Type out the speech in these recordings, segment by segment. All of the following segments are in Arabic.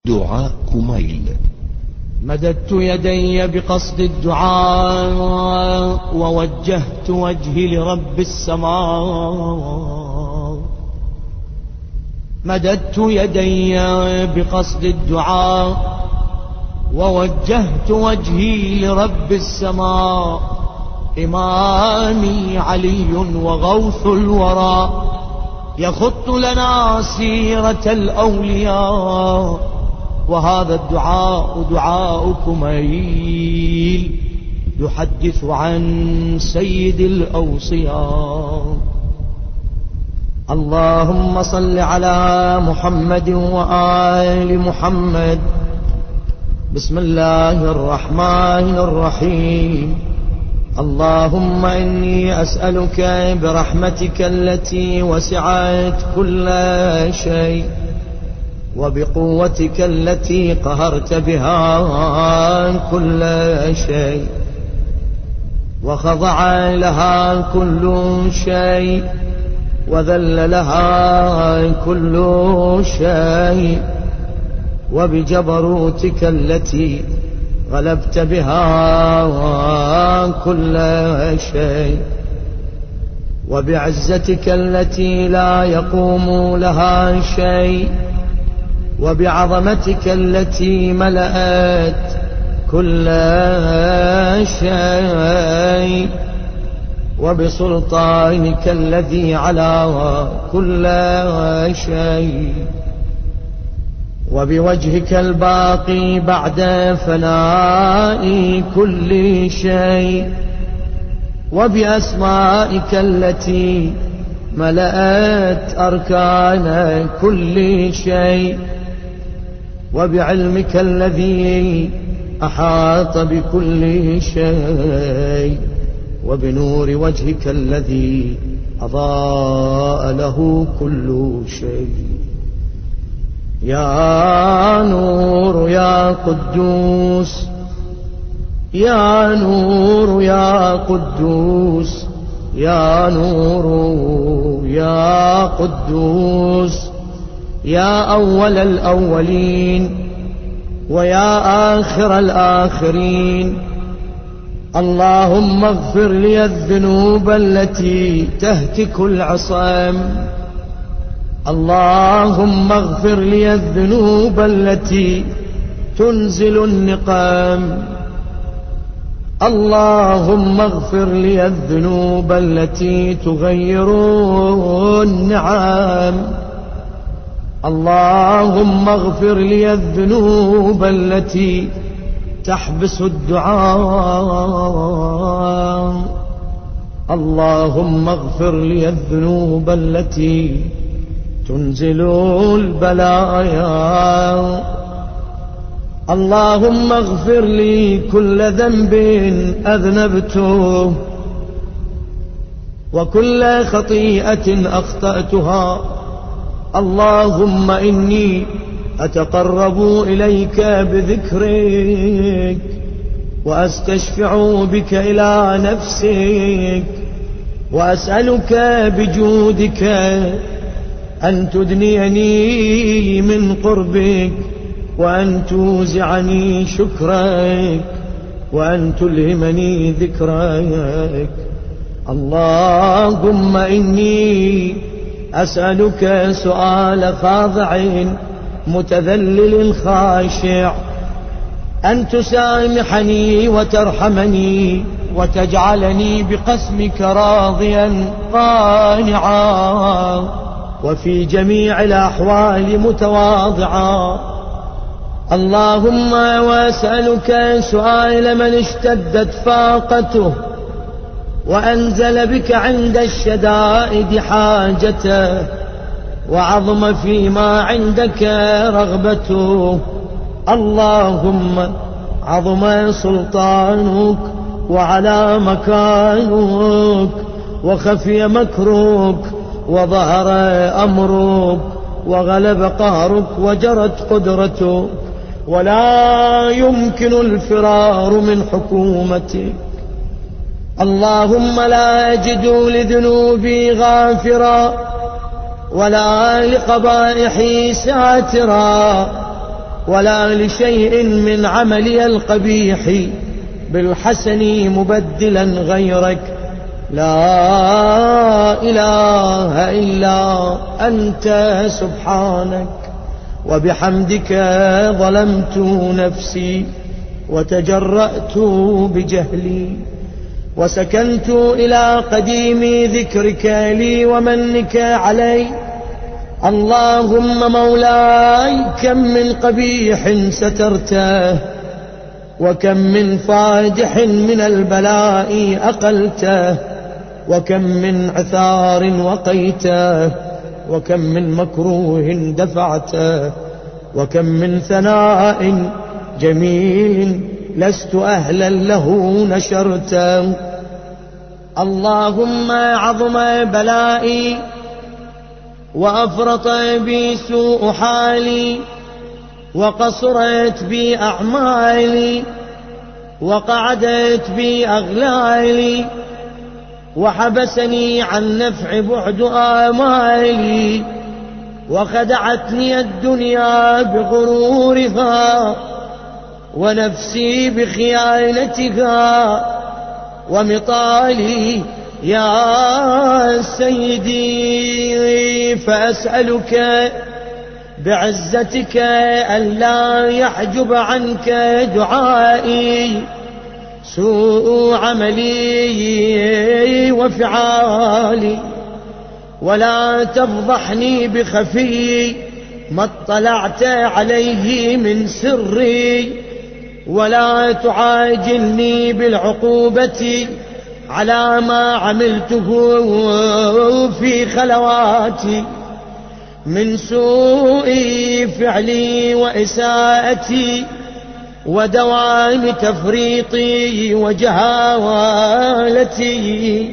دعاء كميل. مددت يدي بقصد الدعاء ووجهت وجهي لرب السماء. مددت يدي بقصد الدعاء ووجهت وجهي لرب السماء. إمامي علي وغوث الورى يخط لنا سيرة الأولياء، وهذا الدعاء دعاء كميل يحدث عن سيد الأوصياء. اللهم صل على محمد وآل محمد. بسم الله الرحمن الرحيم. اللهم إني أسألك برحمتك التي وسعت كل شيء وبقوتك التي قهرت بها كل شيء وخضع لها كل شيء وذل لها كل شيء، وبجبروتك التي غلبت بها كل شيء، وبعزتك التي لا يقوم لها شيء، وبعظمتك التي ملأت كل شيء، وبسلطانك الذي على كل شيء، وبوجهك الباقي بعد فناء كل شيء، وبأسمائك التي ملأت أركان كل شيء، وبعلمك الذي أحاط بكل شيء، وبنور وجهك الذي أضاء له كل شيء. يا نور يا قدوس، يا نور يا قدوس، يا نور يا قدوس، يا أول الأولين ويا آخر الآخرين. اللهم اغفر لي الذنوب التي تهتك العصام. اللهم اغفر لي الذنوب التي تنزل النقام. اللهم اغفر لي الذنوب التي تغير النعام. اللهم اغفر لي الذنوب التي تحبس الدعاء. اللهم اغفر لي الذنوب التي تنزل البلايا. اللهم اغفر لي كل ذنب أذنبته وكل خطيئة أخطأتها. اللهم إني أتقرب إليك بذكرك وأستشفع بك إلى نفسك، وأسألك بجودك أن تدنيني من قربك، وأن توزعني شكرك، وأن تلهمني ذكرك. اللهم إني أسألك سؤال خاضع متذلل خاشع، أن تسامحني وترحمني وتجعلني بقسمك راضيا قانعا، وفي جميع الأحوال متواضعا. اللهم وأسألك سؤال من اشتدت فاقته وأنزل بك عند الشدائد حاجته وعظم فيما عندك رغبته. اللهم عظم سلطانك وعلى مكانك وخفي مكرك وظهر أمرك وغلب قهرك وجرت قدرتك، ولا يمكن الفرار من حكومتك. اللهم لا أجد لذنوبي غافرا ولا لقبائحي ساترا، ولا لشيء من عملي القبيح بالحسن مبدلا غيرك. لا إله إلا أنت سبحانك، وبحمدك ظلمت نفسي وتجرأت بجهلي، وسكنت إلى قديم ذكرك لي ومنك علي. اللهم مولاي، كم من قبيح سترته، وكم من فادح من البلاء أقلته، وكم من عثار وقيته، وكم من مكروه دفعته، وكم من ثناء جميل لست أهلا له نشرته. اللهم عظم بلائي وأفرط بي سوء حالي، وقصرت بي أعمالي، وقعدت بي أغلالي، وحبسني عن نفع بعد آمالي، وخدعتني الدنيا بغرورها، ونفسي بخيانتها، ومطالي يا سيدي. فأسألك بعزتك ألا يحجب عنك دعائي سوء عملي وفعالي، ولا تفضحني بخفي ما اطلعت عليه من سري، ولا تعاجلني بالعقوبة على ما عملته في خلواتي من سوء فعلي وإساءتي، ودوام تفريطي وجهالتي،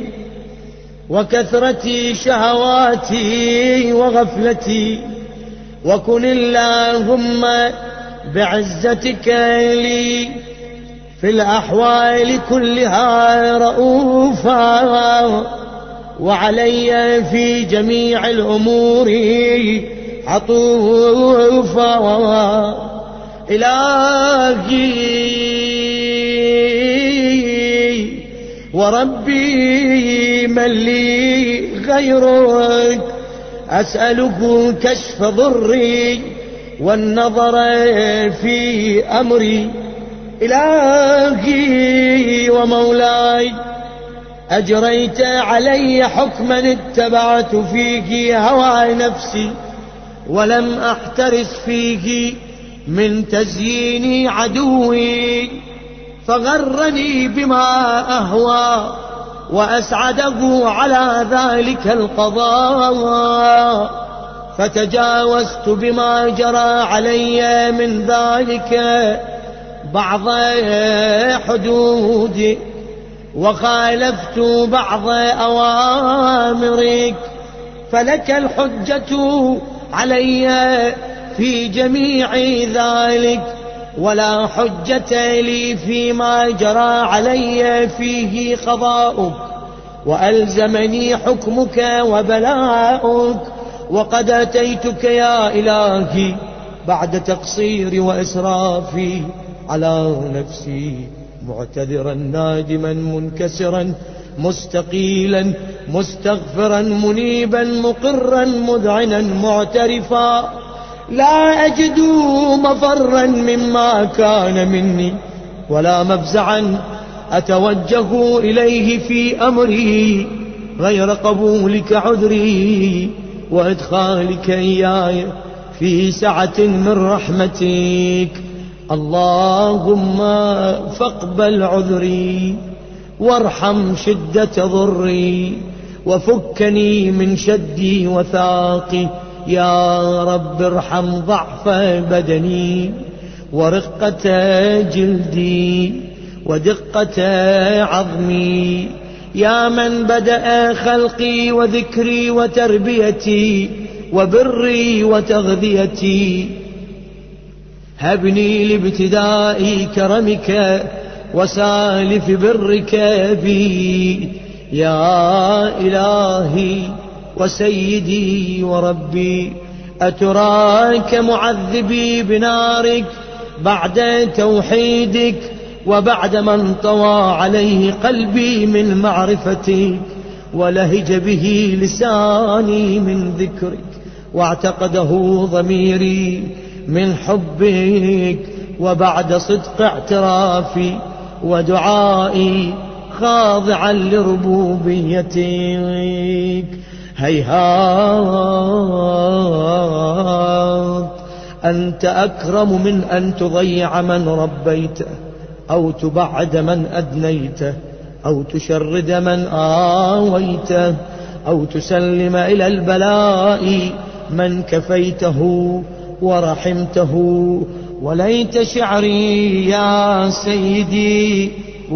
وكثرة شهواتي وغفلتي. وكن اللهم بعزتك لي في الأحوال كلها رؤوفا، وعلي في جميع الأمور عطوفا. إلهي وربي من لي غيرك، أسأله كشف ضري والنظر في أمري. إلهي ومولاي، أجريت علي حكما اتبعت فيه هوى نفسي، ولم أحترس فيه من تزيين عدوي، فغرني بما أهوى وأسعده على ذلك القضاء، فتجاوزت بما جرى علي من ذلك بعض حدودي، وخالفت بعض أوامرك، فلك الحجة علي في جميع ذلك، ولا حجة لي فيما جرى علي فيه قضاؤك، وألزمني حكمك وبلاؤك. وقد أتيتك يا إلهي بعد تقصيري وإسرافي على نفسي، معتذرا نادما منكسرا مستقيلا مستغفرا منيبا مقرا مذعنا معترفا، لا أجد مفرا مما كان مني، ولا مفزعا أتوجه إليه في أمري غير قبولك عذري، وإدخالك إياي في سعة من رحمتك. اللهم فاقبل عذري، وارحم شدة ضري، وفكني من شدي وثاقي. يا رب ارحم ضعف بدني، ورقة جلدي، ودقة عظمي. يا من بدأ خلقي وذكري وتربيتي وبري وتغذيتي، هبني لابتداء كرمك وسالف برك بي. يا إلهي وسيدي وربي، أتراك معذبي بنارك بعد توحيدك وبعد ما انطوى عليه قلبي من معرفتك ولهج به لساني من ذكرك واعتقده ضميري من حبك وبعد صدق اعترافي ودعائي خاضعا لربوبيتك هيهات أنت أكرم من أن تضيع من ربيته أو تبعد من أدنيته أو تشرد من آويته أو تسلم إلى البلاء من كفيته ورحمته. وليت شعري يا سيدي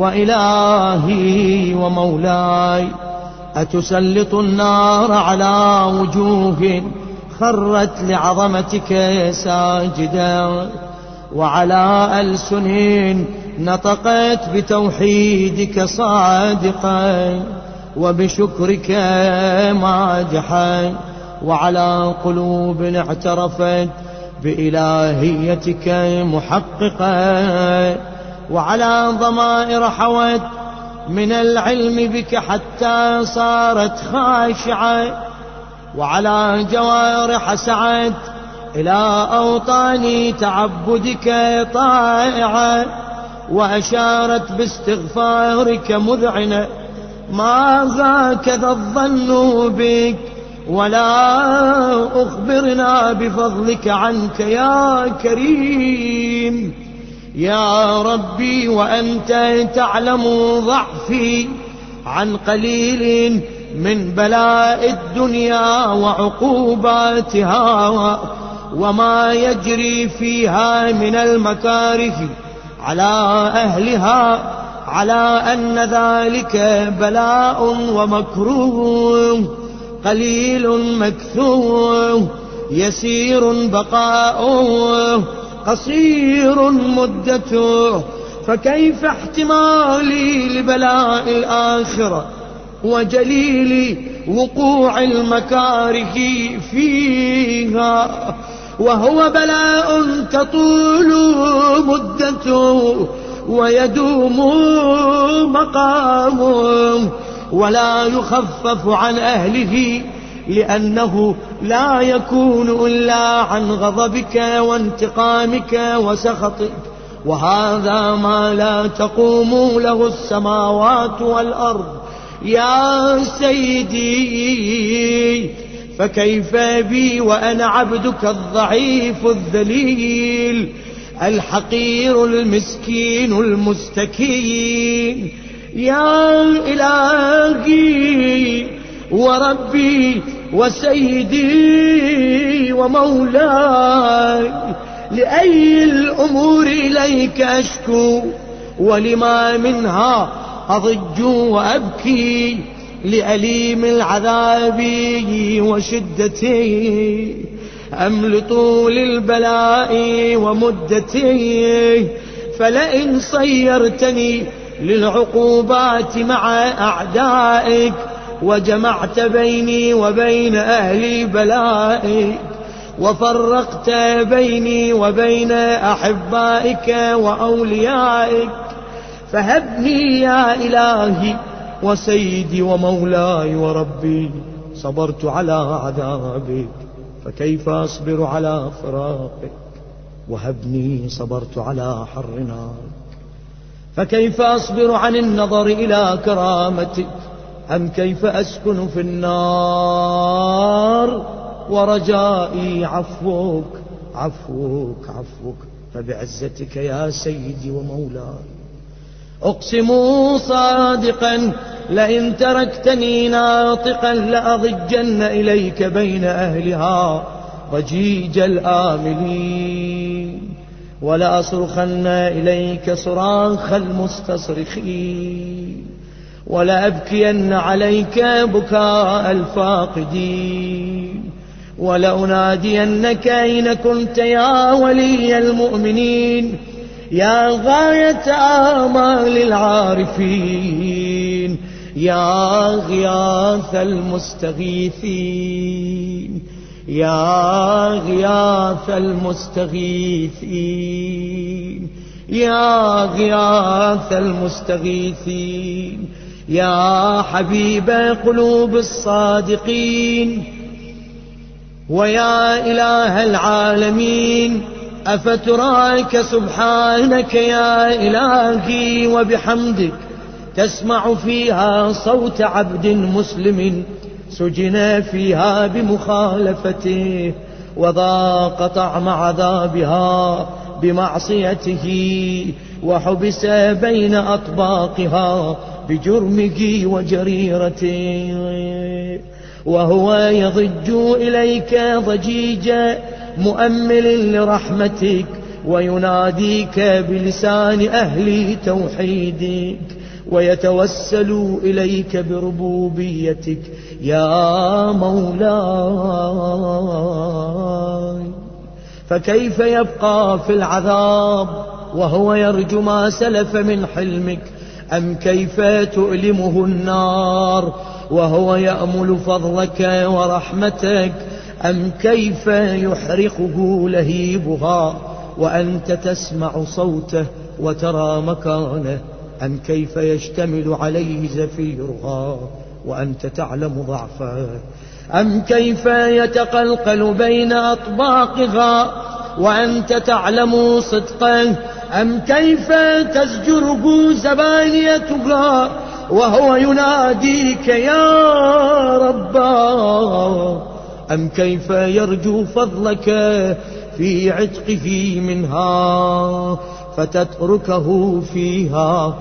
وإلهي ومولاي أتسلط النار على وجوه خرت لعظمتك ساجدا وعلى ألسن نطقت بتوحيدك صادقا وبشكرك ماجحا وعلى قلوب اعترفت بإلهيتك محققا وعلى ضمائر حوت من العلم بك حتى صارت خاشعة وعلى جوارح سعت إلى أوطان تعبدك طائعة وأشارت باستغفارك مذعنة ما هكذا الظن بك ولا أخبرنا بفضلك عنك يا كريم يا ربي وأنت تعلم ضعفي عن قليل من بلاء الدنيا وعقوباتها وما يجري فيها من المكاره على أهلها على أن ذلك بلاء ومكروه قليل مكثور يسير بقاؤه قصير مدته فكيف احتمالي لبلاء الآخرة وجليل وقوع المكاره فيها وهو بلاء تطول مدته ويدوم مقامه ولا يخفف عن أهله لأنه لا يكون إلا عن غضبك وانتقامك وسخطك وهذا ما لا تقوم له السماوات والأرض يا سيدي فكيف بي وأنا عبدك الضعيف الذليل الحقير المسكين المستكين يا إلهي وربي وسيدي ومولاي لأي الأمور إليك أشكو ولما منها أضج وأبكي لأليم العذاب وشدته أم لطول البلاء ومدته فلئن صيرتني للعقوبات مع أعدائك وجمعت بيني وبين أهل بلائك وفرقت بيني وبين أحبائك وأوليائك فهبني يا إلهي وسيدي ومولاي وربي صبرت على عذابك فكيف أصبر على فراقك وهبني صبرت على حر نارك فكيف أصبر عن النظر إلى كرامتك أم كيف أسكن في النار ورجائي عفوك عفوك عفوك فبعزتك يا سيدي ومولاي أقسم صادقا لئن تركتني ناطقا لأضجن إليك بين أهلها ضجيج الآملين ولأصرخن إليك صراخ المستصرخين ولأبكين عليك بكاء الفاقدين ولأنادينك أين كنت يا ولي المؤمنين يا غاية آمال العارفين يا غياث المستغيثين يا غياث المستغيثين، يا غياث المستغيثين، يا حبيب قلوب الصادقين، ويا إله العالمين، أفتراك سبحانك يا إلهي وبحمدك تسمع فيها صوت عبد مسلم سجن فيها بمخالفته، وذاق طعم عذابها بمعصيته، وحبس بين أطباقها بجرمه وجريرته، وهو يضج إليك ضجيج مؤمل لرحمتك، ويناديك بلسان أهل توحيدك، ويتوسل إليك بربوبيتك يا مولاي. فكيف يبقى في العذاب وهو يرجو ما سلف من حلمك؟ أم كيف تؤلمه النار وهو يأمل فضلك ورحمتك؟ أم كيف يحرقه لهيبها وأنت تسمع صوته وترى مكانه؟ أم كيف يشتمل عليه زفيرها وأنت تعلم ضعفه؟ أم كيف يتقلقل بين أطباقها وأنت تعلم صدقه؟ أم كيف تزجره زبانيتها وهو يناديك يا ربا؟ أم كيف يرجو فضلك في عتقه منها فتتركه فيها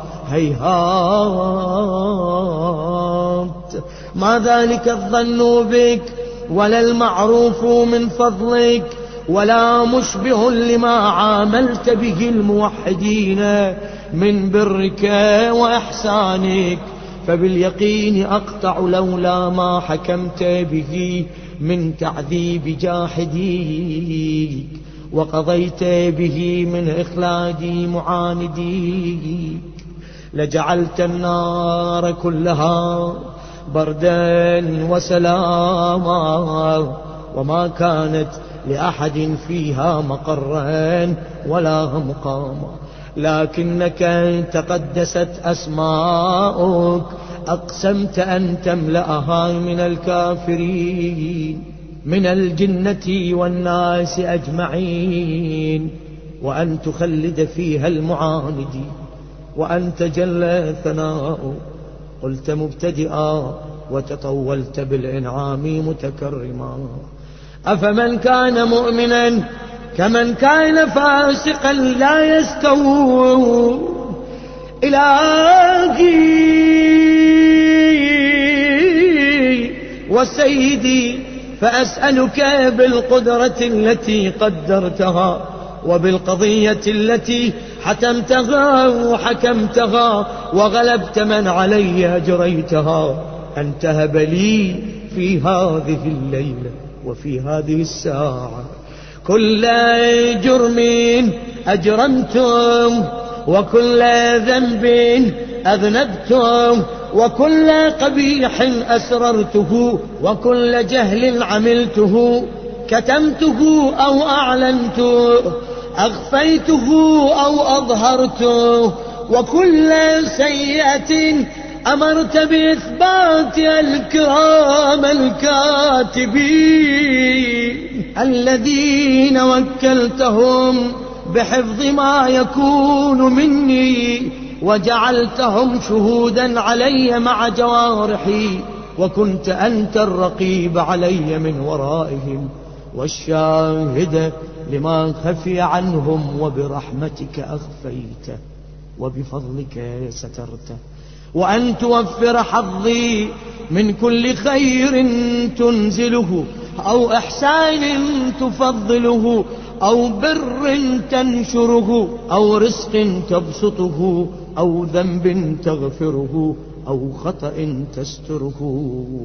هيهات؟ ما ذلك الظن بك ولا المعروف من فضلك، ولا مشبه لما عاملت به الموحدين من برك وإحسانك، فباليقين أقطع لولا ما حكمت به من تعذيب جاحديك، وقضيت به من إخلاج معانديك، لجعلت النار كلها بردا وسلاما، وما كانت لأحد فيها مقرا ولا مقاما، لكنك تقدست أسماؤك أقسمت أن تملأها من الكافرين من الجنة والناس أجمعين، وأن تخلد فيها المعاندين، وأنت جل ثناؤك قلت مبتدئا وتطولت بالإنعام متكرما. أفمن كان مؤمنا كمن كان فاسقا لا يستوون. إلهي وسيدي فأسألك بالقدرة التي قدرتها وبالقضية التي حتمتها وحكمتها وغلبت من علي أجريتها أن تهب لي في هذه الليلة وفي هذه الساعة كل جرم أجرمتم، وكل ذنب أذنبتم، وكل قبيح أسررته، وكل جهل عملته، كتمته أو أعلنته، أخفيته أو أظهرته، وكل سيئة أمرت بإثبات الكرام الكاتبين الذين وكلتهم بحفظ ما يكون مني، وجعلتهم شهودا علي مع جوارحي، وكنت أنت الرقيب علي من ورائهم والشاهد لما خفي عنهم، وبرحمتك أخفيته وبفضلك سترته، وأن توفر حظي من كل خير تنزله، أو إحسان تفضله، أو بر تنشره، أو رزق تبسطه، أو ذنب تغفره، أو خطأ تستره.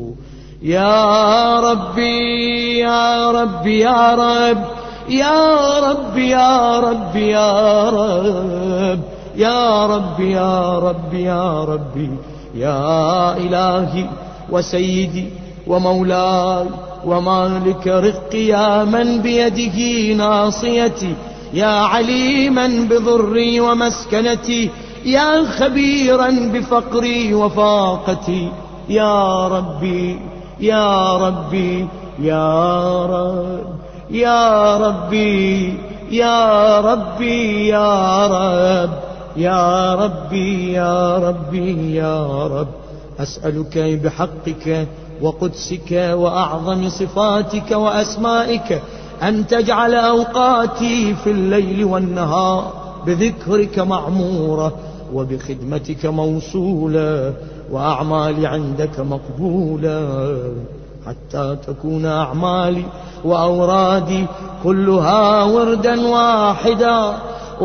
يا ربي يا ربي يا رب يا ربي يا ربي يا رب يا ربي يا ربي يا ربي يا إلهي وسيدي ومولاي ومالك رقي يا من بيده ناصيتي، يا عليما بضري ومسكنتي، يا خبيرا بفقري وفاقتي، يا ربي يا ربي يا رب، يا ربي يا ربي يا رب، يا ربي يا ربي يا رب. أسألك بحقك وقدسك وأعظم صفاتك وأسمائك أن تجعل أوقاتي في الليل والنهار بذكرك معمورة، وبخدمتك موصولة، وأعمالي عندك مقبولة، حتى تكون أعمالي وأورادي كلها وردا واحدا،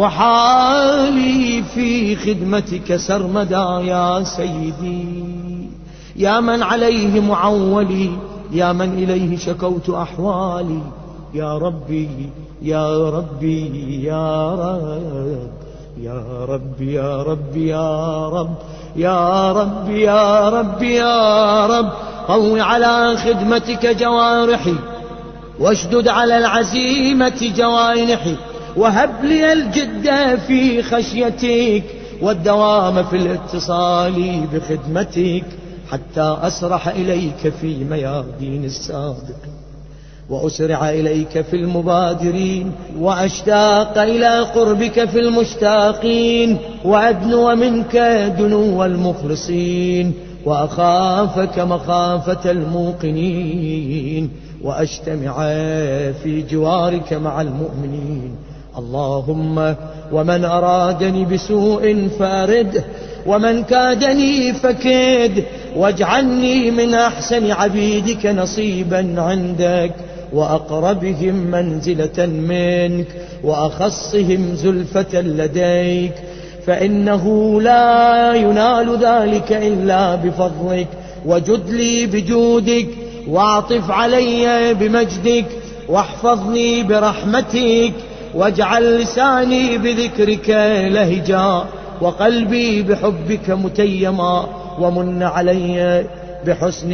وحالي في خدمتك سرمدا. يا سيدي يا من عليه معولي، يا من إليه شكوت أحوالي، يا ربي يا ربي يا رب، يا ربي يا ربي يا رب، يا ربي يا ربي يا رب. قو على خدمتك جوارحي، واشدد على العزيمة جوانحي، وهب لي الجد في خشيتك والدوام في الاتصال بخدمتك، حتى أسرح إليك في ميادين السابق، وأسرع إليك في المبادرين، وأشتاق إلى قربك في المشتاقين، وأدنو منك دنو المخلصين، وأخافك مخافة الموقنين، وأجتمع في جوارك مع المؤمنين. اللهم ومن أرادني بسوء فأرده، ومن كادني فكيد، واجعلني من أحسن عبيدك نصيبا عندك، وأقربهم منزلة منك، وأخصهم زلفة لديك، فإنه لا ينال ذلك إلا بفضلك. وجد لي بجودك، واعطف علي بمجدك، واحفظني برحمتك، واجعل لساني بذكرك لهجا، وقلبي بحبك متيما، ومن علي بحسن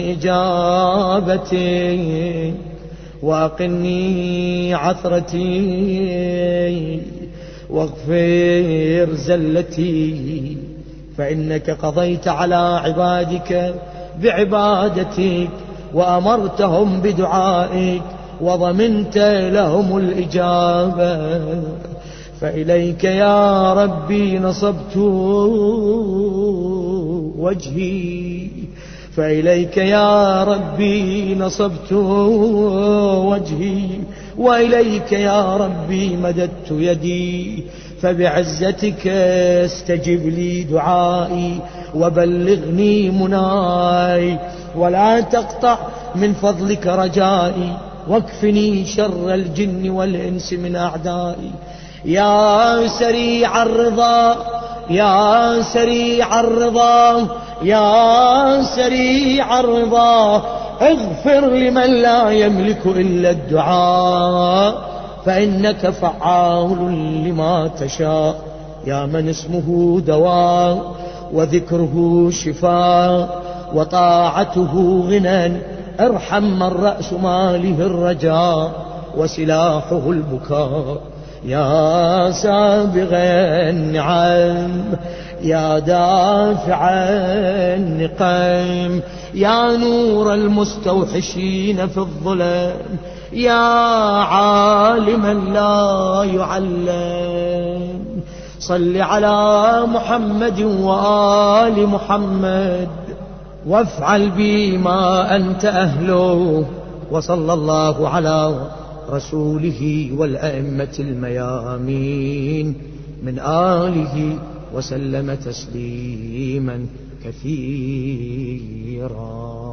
إجابتي، وأقني عثرتي، واغفر زلتي، فإنك قضيت على عبادك بعبادتك، وأمرتهم بدعائك، وضمنت لهم الإجابة. فإليك يا ربي نصبت وجهي، فإليك يا ربي نصبت وجهي، وإليك يا ربي مددت يدي، فبعزتك استجب لي دعائي، وبلغني مناي، ولا تقطع من فضلك رجائي، واكفني شر الجن والإنس من أعدائي. يا سريع الرضا، يا سريع الرضا، يا سريع الرضا، اغفر لمن لا يملك إلا الدعاء، فإنك فعال لما تشاء. يا من اسمه دواء، وذكره شفاء، وطاعته غنى، ارحم من رأس ماله الرجاء، وسلاحه البكاء. يا سابغ النعم، يا دافع النقم، يا نور المستوحشين في الظلم، يا عالما لا يعلم. صل على محمد وآل محمد، وافعل بي ما أنت أهله. وصلى الله على رسوله والأئمة الميامين من آله وسلم تسليما كثيرا.